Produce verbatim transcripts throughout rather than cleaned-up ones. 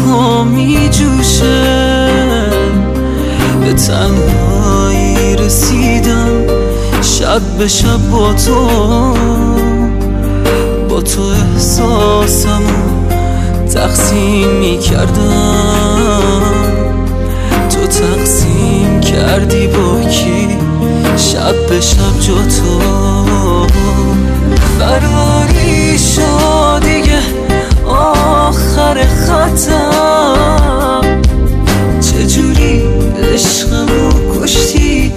ها می جوشه، به تنهایی رسیدم شب به شب با تو، با تو احساسمو تقسیم می کردم. تو تقسیم کردی با کی شب به شب جا تو، فراری شد دیگه آخر خطم. چجوری عشقمو کشتی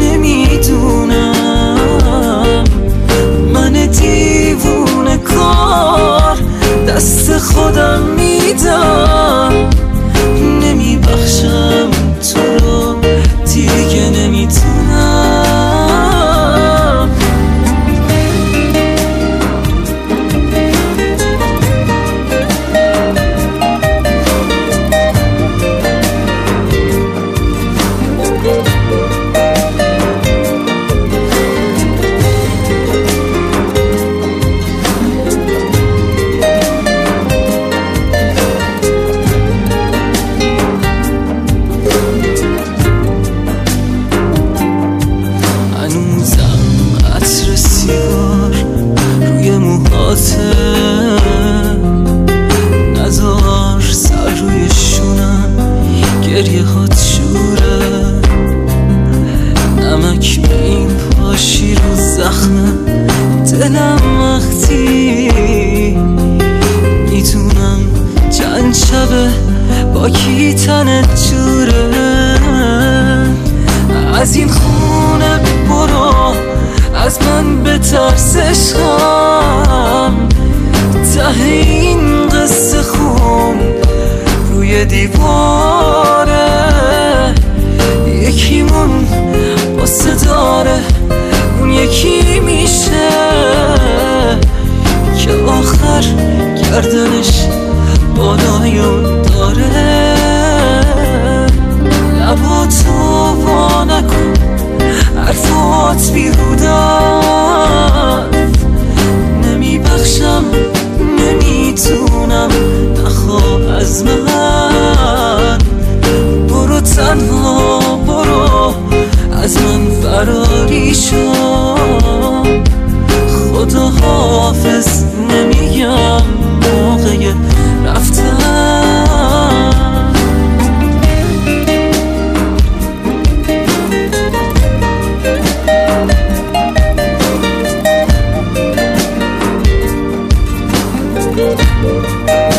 نمیدونم، من دیوونه کار دست خودم میدم. نمیبخشم تو رو دیگه نمیتونم. نزار سر روی شونم، گریه هات شوره، نمک به این پاشی رو زخم دلم. وقتی میتونم چند شبه با کی تنت جوره، از این خونه برو، از من بترس عشقم. ته این قصه خون روی دیواره، یکیمون قصه داره، اون یکی میشه که آخر گردنش بالایون داره. لباتو وا نکن، حرفات بیهودن، نمیبخشم نمیتونم، نخواه از من. برو تنها برو، از من فراری شو، خدا حافظ نمیگم موقع رفتن. We'll be right back.